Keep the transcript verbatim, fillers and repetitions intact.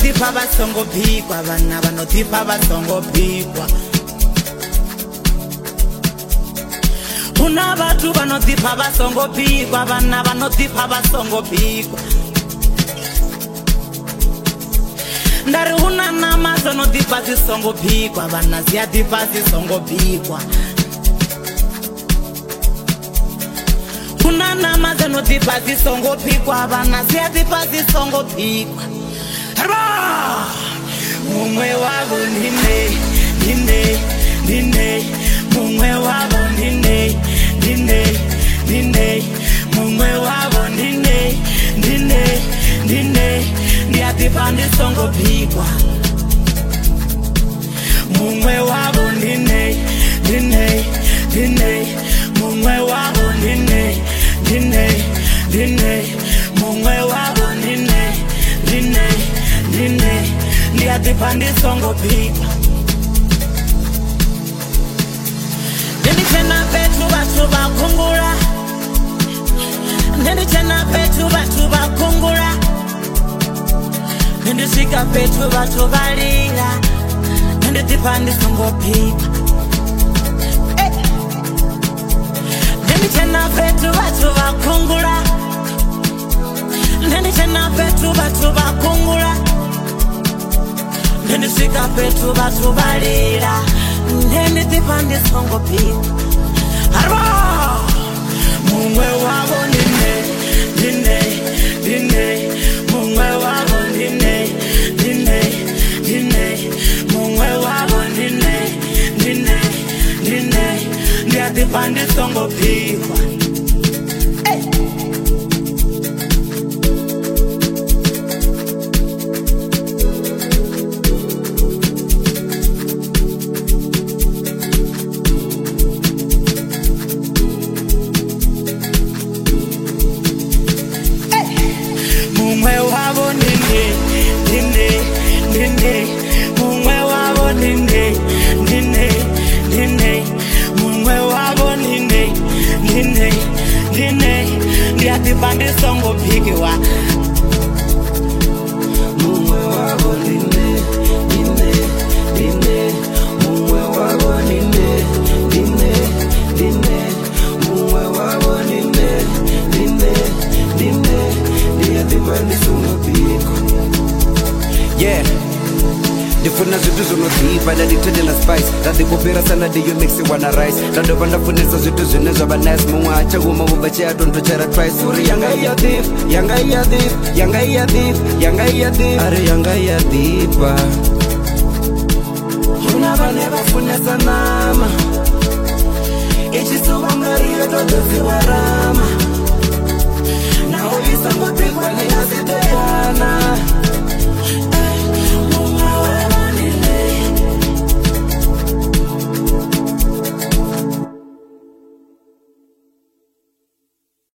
vanodhipa vasongopikwa, vana vanodhipa vasongopikwa. Kuna vatu vanodhipa vasongopikwa, vana vanodhipa vasongopikwa. Ndari una nama zonodhipa zisongopikwa, vana ziyadhipa zisongopikwa. Kuna nama zonodhipa zisongopikwa, vana ziyadhipa zisongopikwa. Harba! Mumwe wavo nine, nine, nine. Mumwe wavo nine, nine, nine. Mumwe wavo nine, nine, nine. Ndiyadhipa ndisongopikwa. Mumwe wavo nine, nine, nine. Mumwe wavo nine, nine, nine. Mumwe wavo nine, nine, nine. Ndiyadhipa ndisongopikwa. Ndichena petu vatu vakungura, ndichena petu vatu vakungura, ndishika petu vatu valira, ndidhipa ndisongopikwa. Ndichena petu vatu vakungura, ndichena petu vatu vakungura, ndishika petu vatu valira, ndidhipa ndisongopikwa. Harba! Mumwe wavo nine, nine, nine. Mumwe wavo nine, nine, nine. Mumwe wavo nine, nine, nine. Ndiyadhipa ndisongopikwa. Mumwe wavo nine, nine, nine. Mumwe wavo nine, nine, nine. Mumwe wavo nine, nine, nine. Ndiyadhipa ndisongopikwa. Mumwe wavo nine, nine, nine. Mumwe wavo nine, nine, nine. Mumwe wavo nine, nine, nine. Ndiyadhipa ndisongopikwa. Yeah, ndifuna zvitu zvinodhipa ndanditendela spice ndadhikupera sana ndiyo mixi wana rice ndandova ndafunisa zvitu zvine zvava nice mumwe achaguma kubva chiyatondochera twice uri yanga iya thief yanga iya thief yanga iya thief yanga iya thief ari yanga iya dhipa Kuna vane vafunesa nama, ichisuvangariyo todoziwarama.